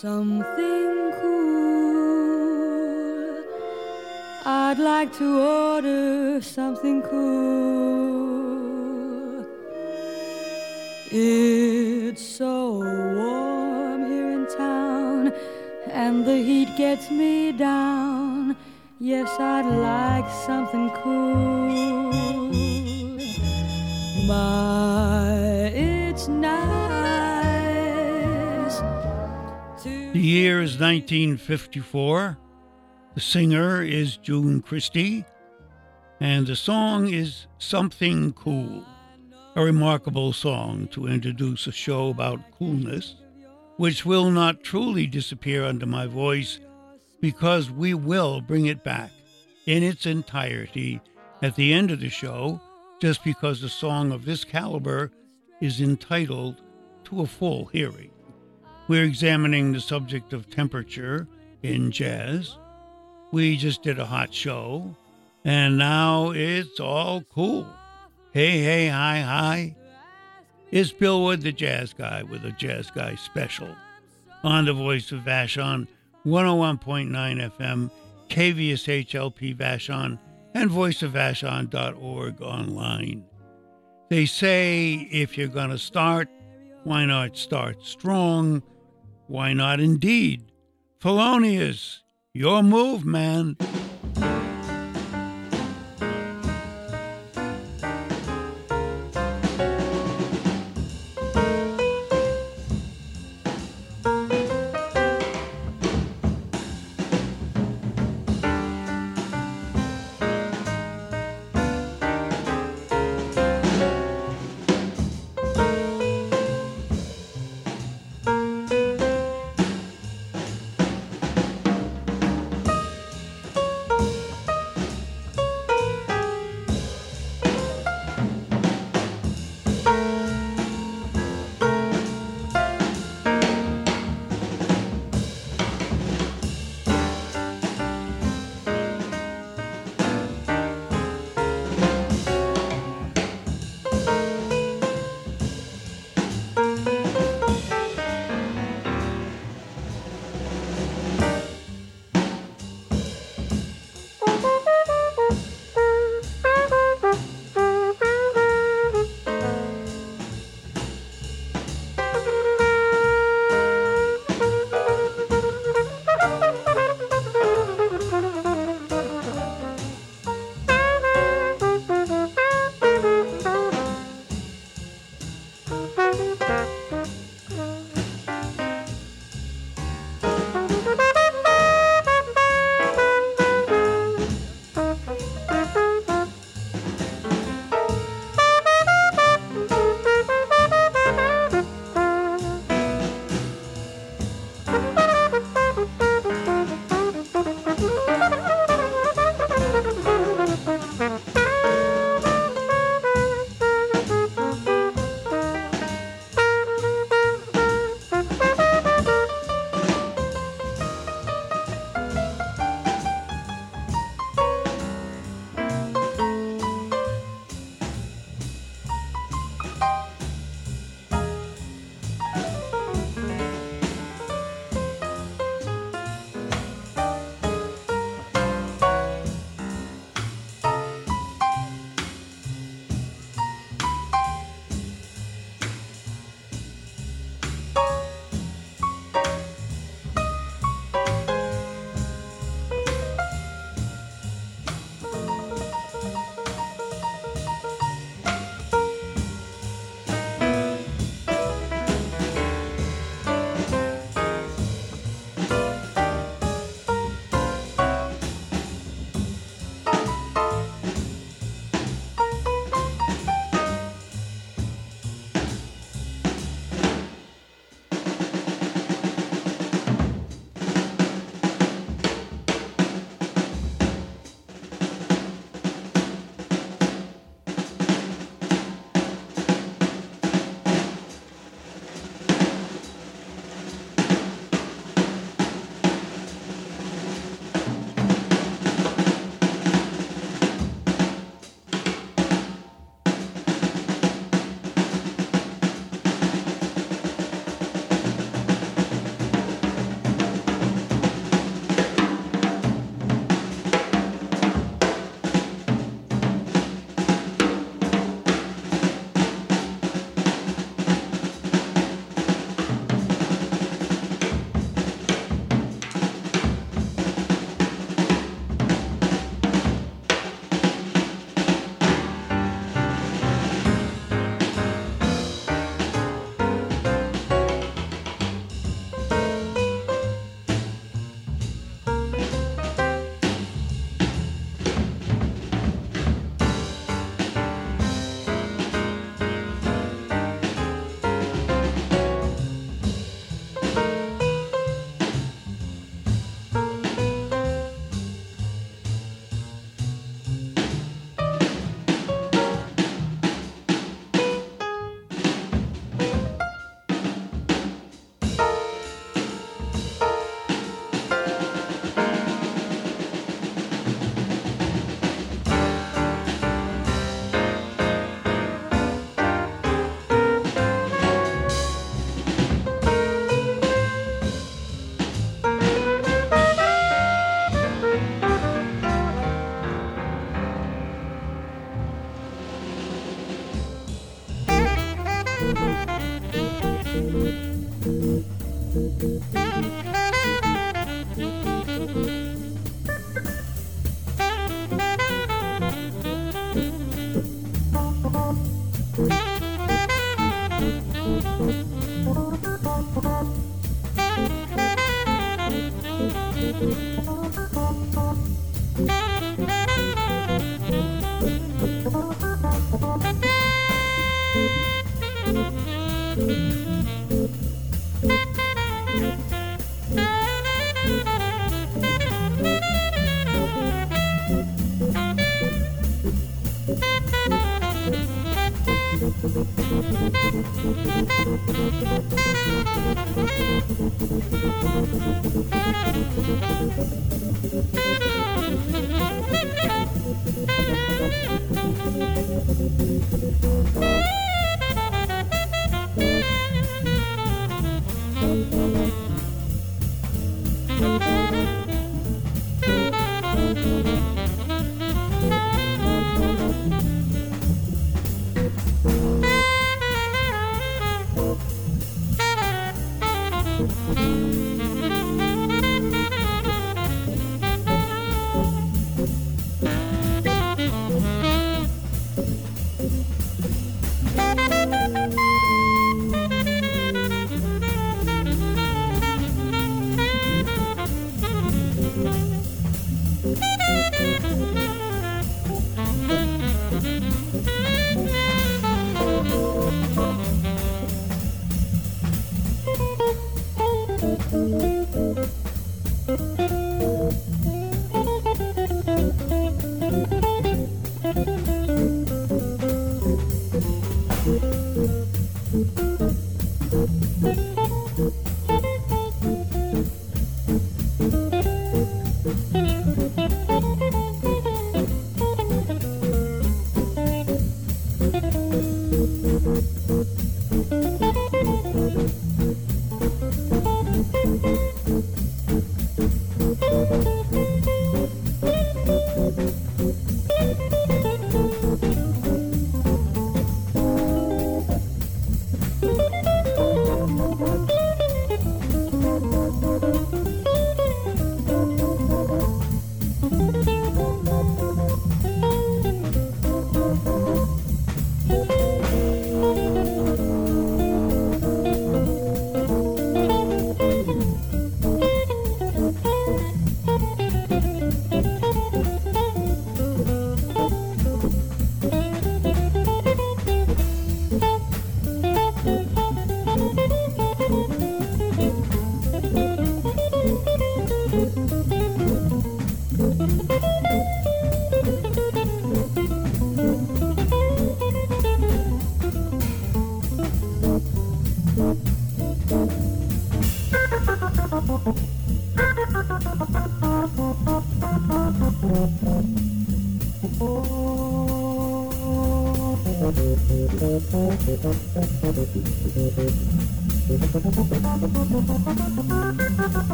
something cool. I'd like to order something cool. It's so warm here in town, and the heat gets me down. Yes, I'd like something cool. My, it's nice to... The year is 1954. The singer is June Christy, and the song is Something Cool, a remarkable song to introduce a show about coolness, which will not truly disappear under my voice because we will bring it back in its entirety at the end of the show, just because a song of this caliber is entitled to a full hearing. We're examining the subject of temperature in jazz. We just did a hot show, and now it's all cool. Hey, hey, hi, hi. It's Bill Wood, the jazz guy, with a Jazz Guy special on the Voice of Vashon, 101.9 FM, KVSH-LP Vashon, and voiceofvashon.org online. They say if you're going to start, why not start strong? Why not indeed? Thelonious, your move, man.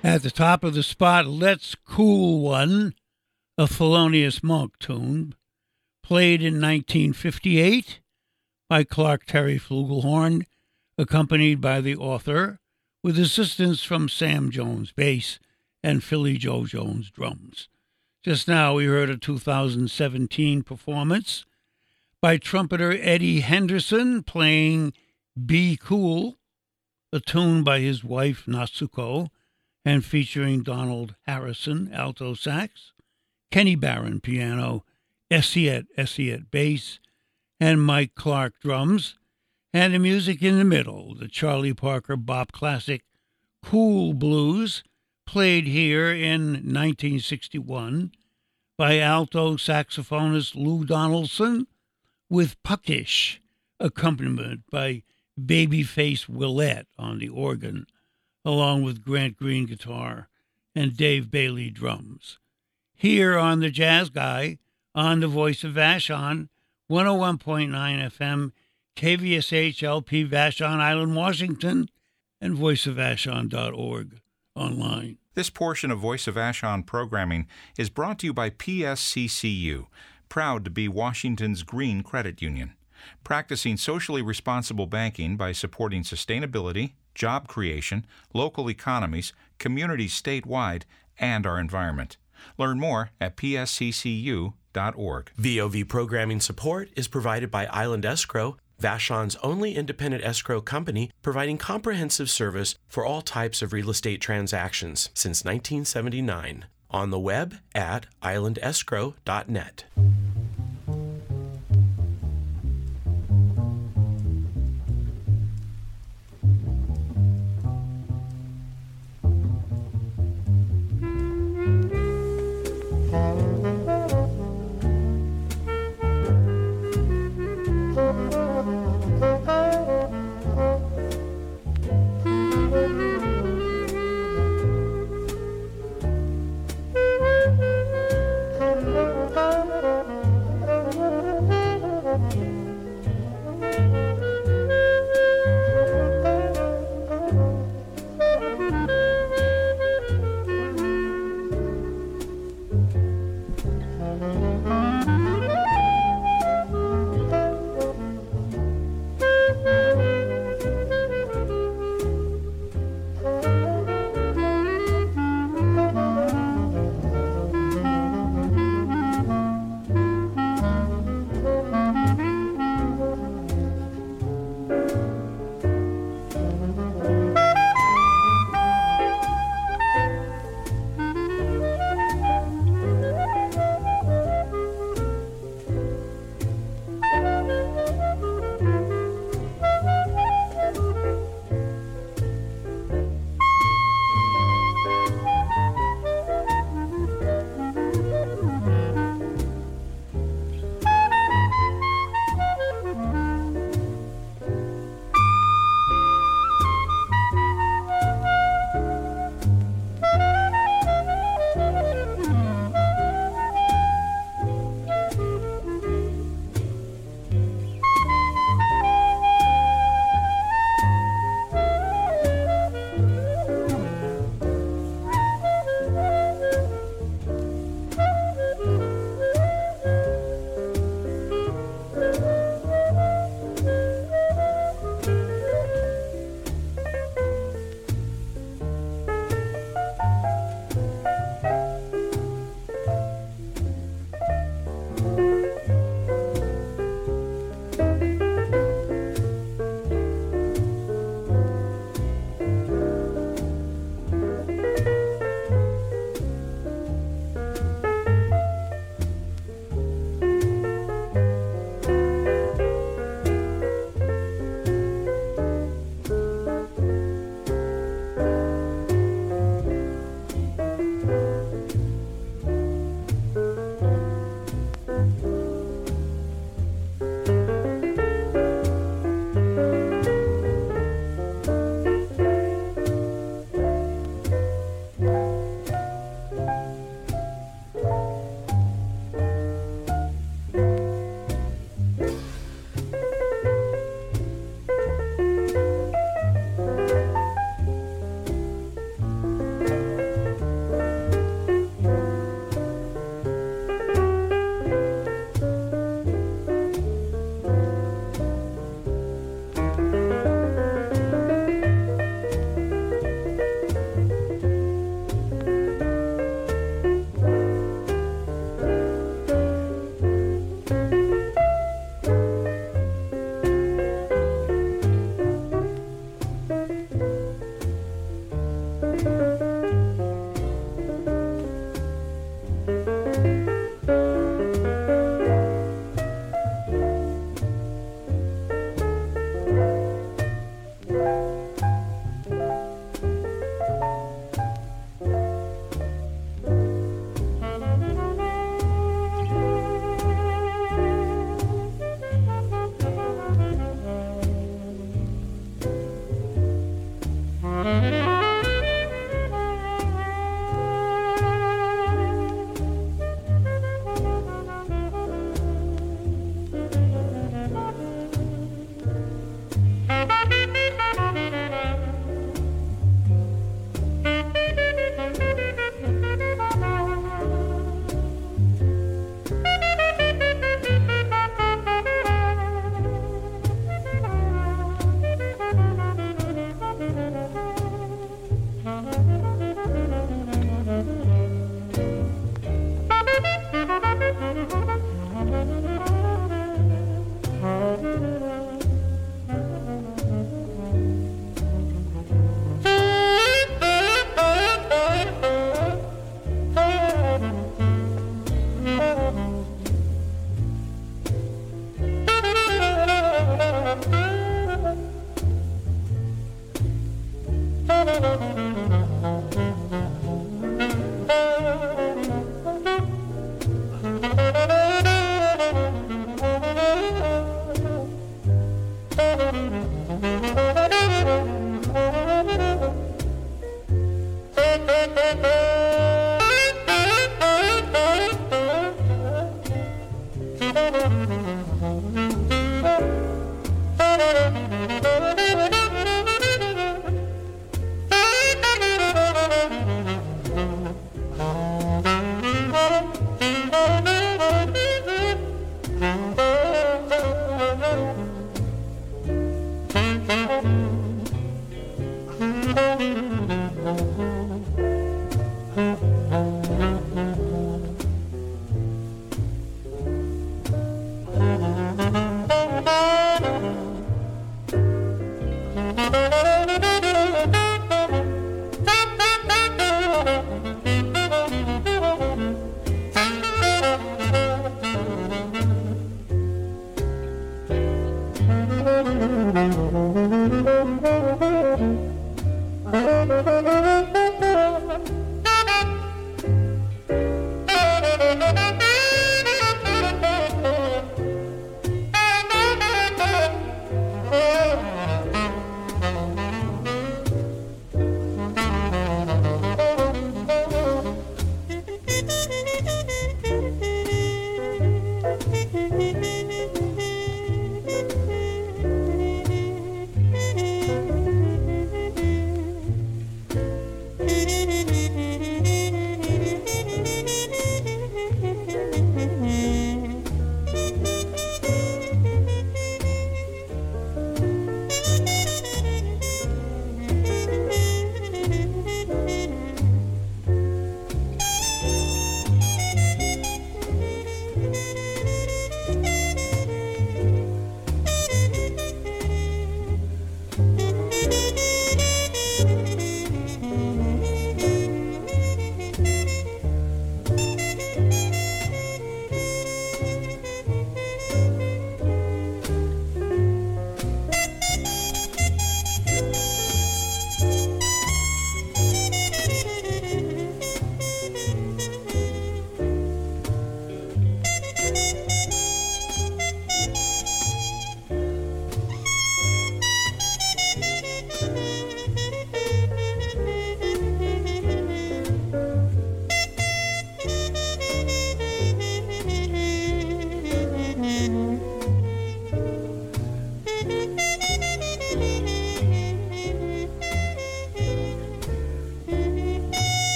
At the top of the spot, Let's Cool One, a Thelonious Monk tune, played in 1958 by Clark Terry Flugelhorn, accompanied by the author, with assistance from Sam Jones bass and Philly Joe Jones drums. Just now we heard a 2017 performance by trumpeter Eddie Henderson playing Be Cool, a tune by his wife Natsuko, and featuring Donald Harrison, alto sax, Kenny Barron, piano, Essiet bass, and Mike Clark, drums, and the music in the middle, the Charlie Parker bop classic Cool Blues, played here in 1961 by alto saxophonist Lou Donaldson, with puckish accompaniment by Babyface Willette on the organ, along with Grant Green guitar and Dave Bailey drums. Here on the Jazz Guy, on the Voice of Vashon, 101.9 FM, KVSH LP Vashon Island, Washington, and voiceofvashon.org online. This portion of Voice of Vashon programming is brought to you by PSCCU, proud to be Washington's green credit union, practicing socially responsible banking by supporting sustainability, job creation, local economies, communities statewide, and our environment. Learn more at psccu.org. VOV programming support is provided by Island Escrow, Vashon's only independent escrow company, providing comprehensive service for all types of real estate transactions since 1979. On the web at islandescrow.net.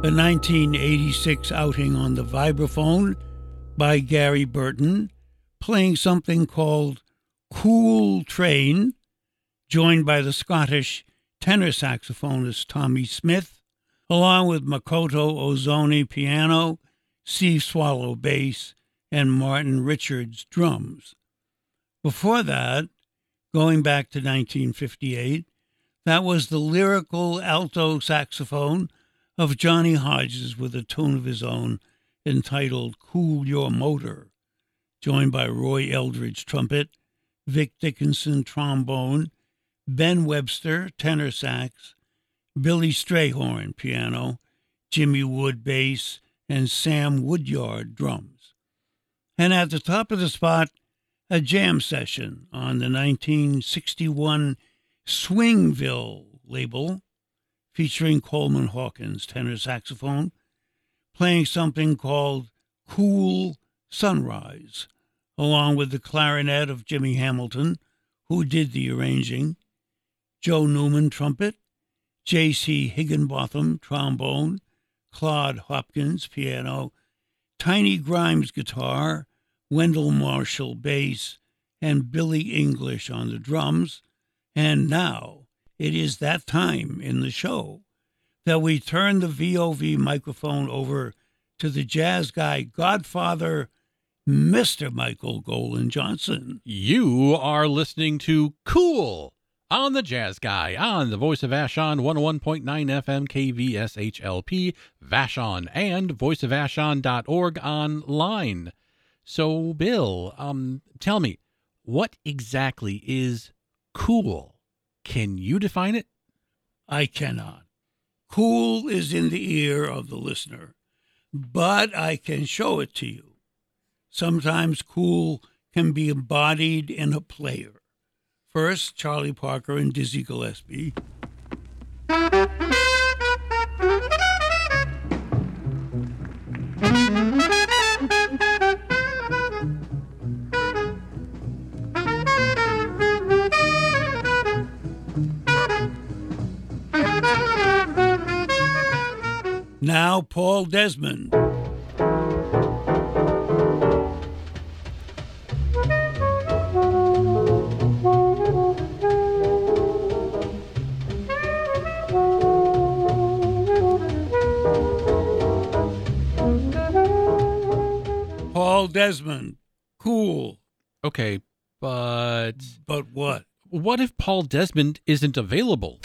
a 1986 outing on the vibraphone by Gary Burton, playing something called Cool Train, joined by the Scottish tenor saxophonist Tommy Smith, along with Makoto Ozone piano, Steve Swallow bass, and Martin Richards drums. Before that, going back to 1958, that was the lyrical alto saxophone of Johnny Hodges with a tune of his own entitled Cool Your Motor, joined by Roy Eldridge trumpet, Vic Dickinson trombone, Ben Webster tenor sax, Billy Strayhorn piano, Jimmy Wood bass, and Sam Woodyard drums. And at the top of the spot, a jam session on the 1961 Swingville label, featuring Coleman Hawkins tenor saxophone, playing something called Cool Sunrise, along with the clarinet of Jimmy Hamilton, who did the arranging, Joe Newman trumpet, J.C. Higginbotham trombone, Claude Hopkins piano, Tiny Grimes guitar, Wendell Marshall bass, and Billy English on the drums. And now it is that time in the show that we turn the VOV microphone over to the jazz guy godfather, Mr. Michael Golan Johnson. You are listening to Cool on the Jazz Guy on the Voice of Vashon 101.9 FM KVSHLP, Vashon, and voiceofvashon.org online. So, Bill, tell me, what exactly is cool? Can you define it? I cannot. Cool is in the ear of the listener, but I can show it to you. Sometimes cool can be embodied in a player. First, Charlie Parker and Dizzy Gillespie. Now, Paul Desmond. Paul Desmond. Cool. Okay, but... But what? What if Paul Desmond isn't available?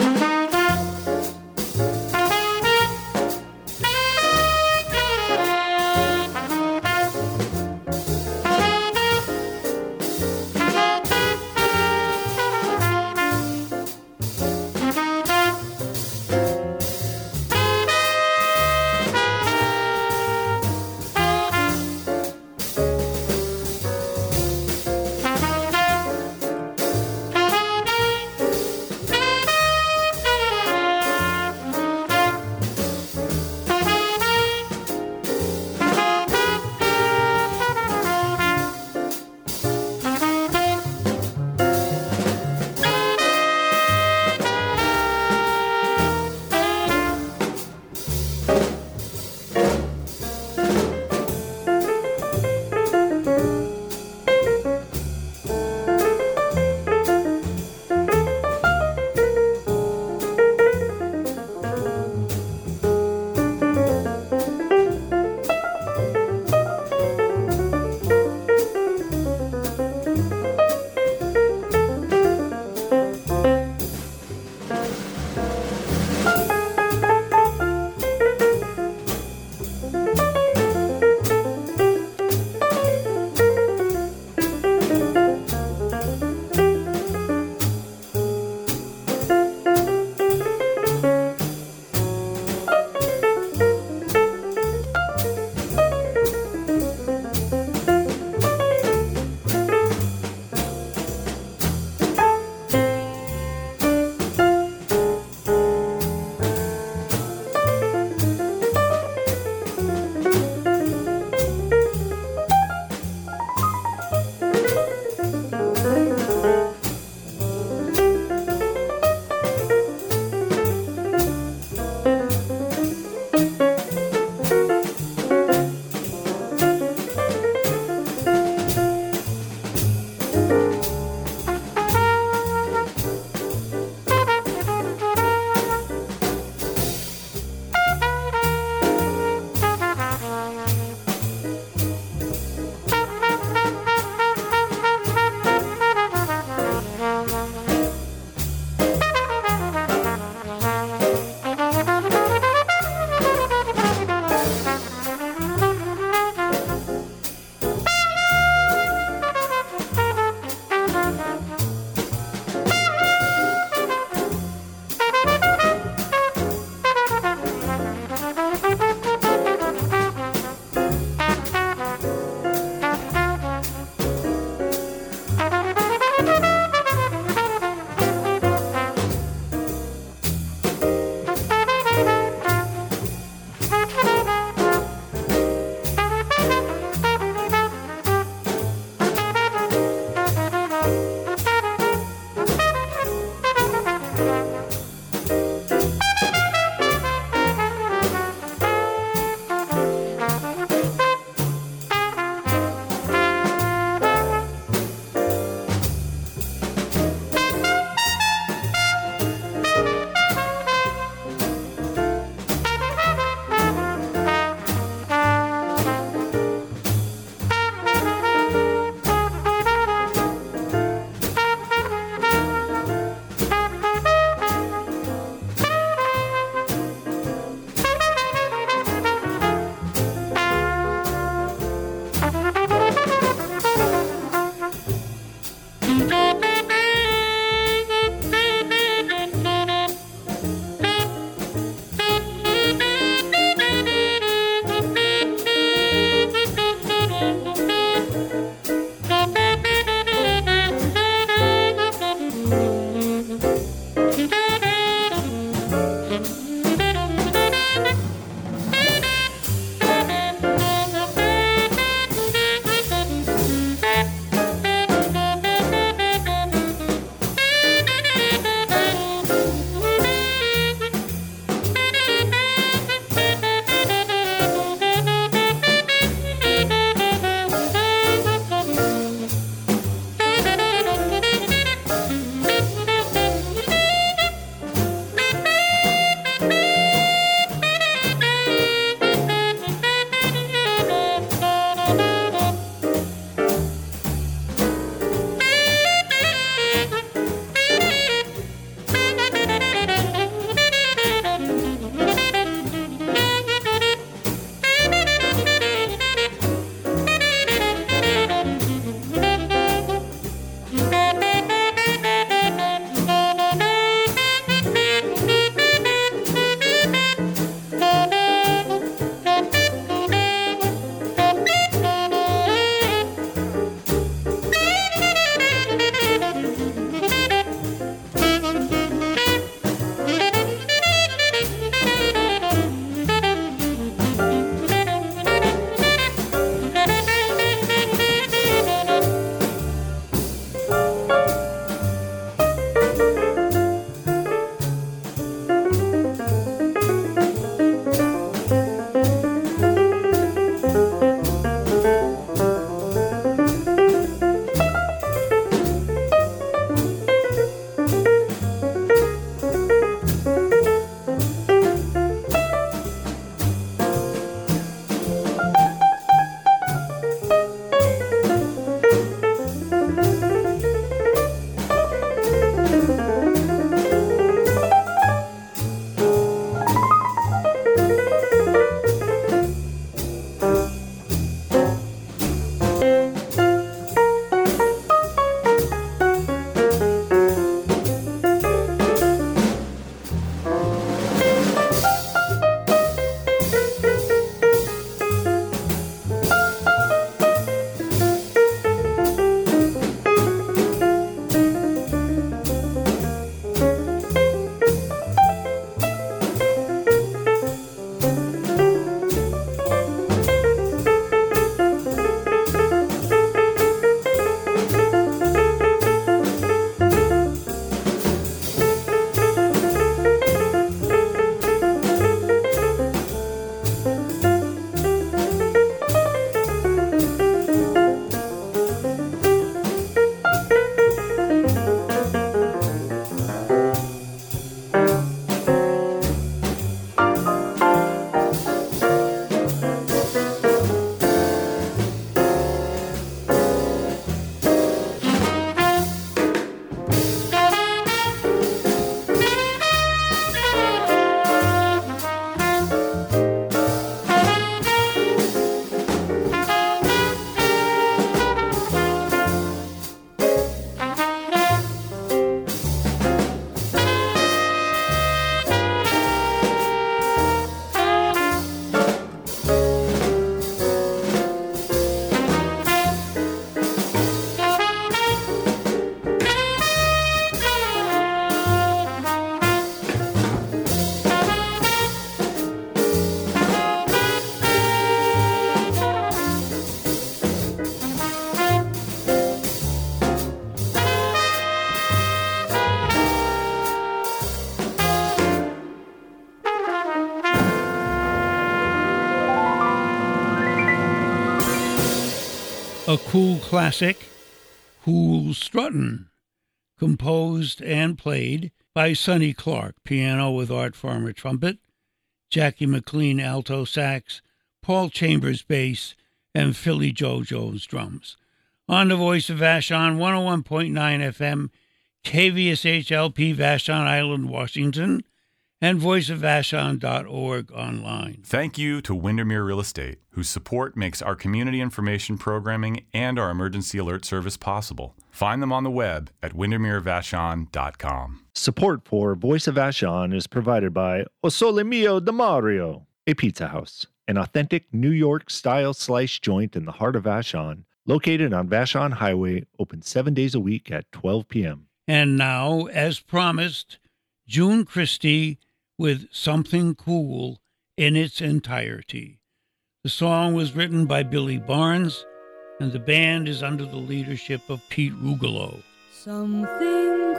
a Cool classic, Cool Struttin', composed and played by Sonny Clark, piano with Art Farmer trumpet, Jackie McLean alto sax, Paul Chambers bass, and Philly Joe Jones drums. On the Voice of Vashon, 101.9 FM, KVSHLP, Vashon Island, Washington, and voiceofvashon.org online. Thank you to Windermere Real Estate, whose support makes our community information programming and our emergency alert service possible. Find them on the web at windermerevashon.com. Support for Voice of Vashon is provided by O Sole Mio de Mario, a pizza house, an authentic New York-style slice joint in the heart of Vashon, located on Vashon Highway, open 7 days a week at 12 p.m. And now, as promised, June Christy with Something Cool in its entirety. The song was written by Billy Barnes, and the band is under the leadership of Pete Rugolo. Something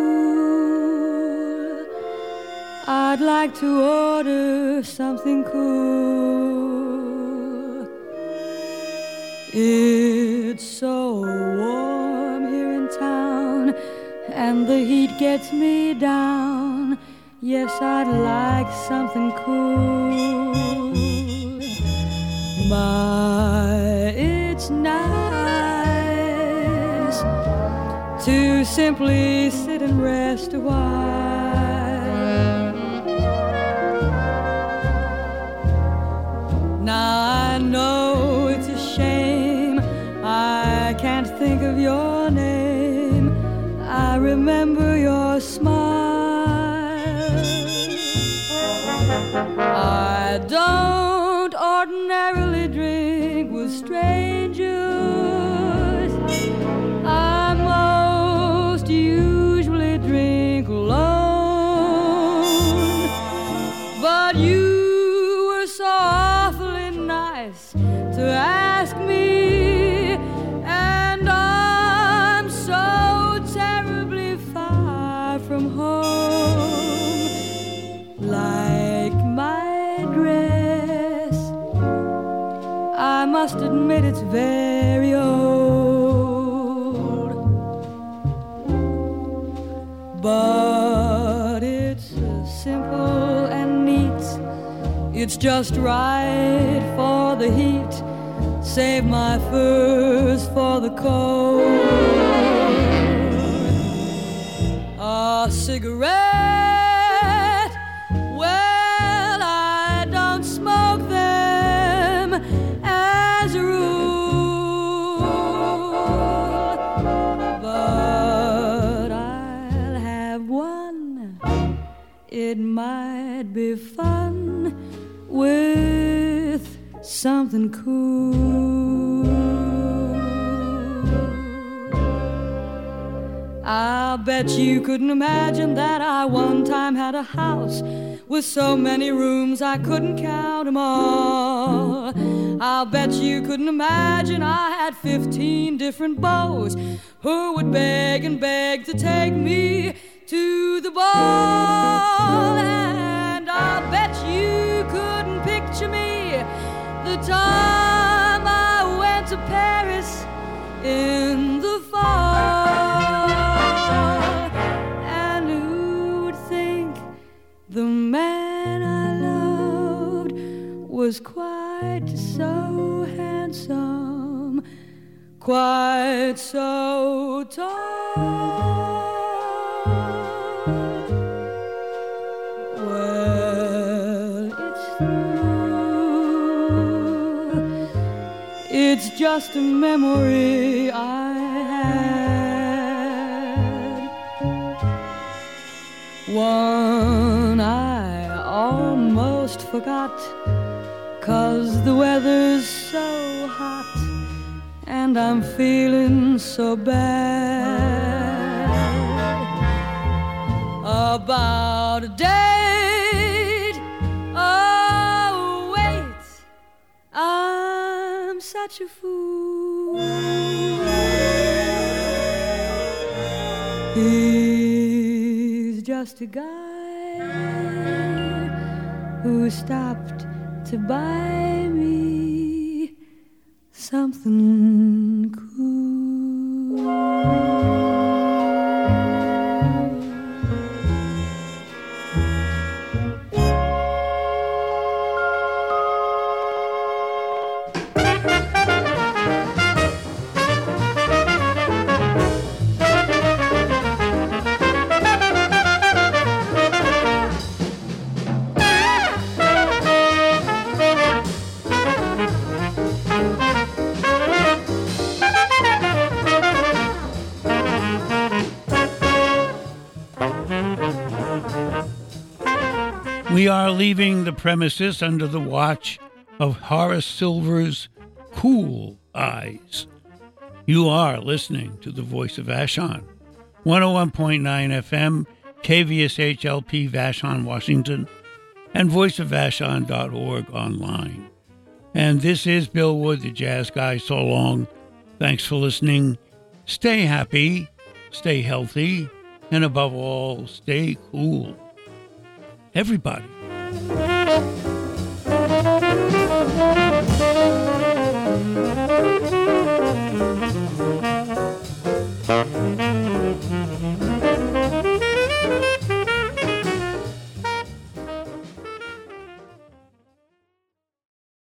cool. I'd like to order something cool. It's so warm here in town, and the heat gets me down. Yes, I'd like something cool. My, it's nice to simply sit and rest a while. Now I know it's a shame I can't think of your name. I remember your smile. I don't ordinarily drink with strangers. I most usually drink alone. But you were so awfully nice to ask me, and I'm so terribly far from home. Like my dress, I must admit it's very old, but it's simple and neat. It's just right for the heat. Save my furs for the cold. A cigarette, well, I don't smoke them as a rule, but I'll have one. It might be fun with something cool. I'll bet you couldn't imagine that I one time had a house with so many rooms I couldn't count them all. I'll bet you couldn't imagine I had 15 different beaux who would beg and beg to take me to the ball. And I'll bet you couldn't picture me the time I went to Paris in the fall. And who would think the man I loved was quite so handsome, quite so tall? It's just a memory I had, one I almost forgot, 'cause the weather's so hot and I'm feeling so bad about a date. Oh, wait, I'm such a fool. He's just a guy who stopped to buy me something We are leaving the premises under the watch of Horace Silver's Cool Eyes. You are listening to the Voice of Vashon, 101.9 FM, KVSHLP, Vashon, Washington, and voiceofvashon.org online. And this is Bill Wood, the Jazz Guy. So long. Thanks for listening. Stay happy, stay healthy, and above all, stay cool. Everybody.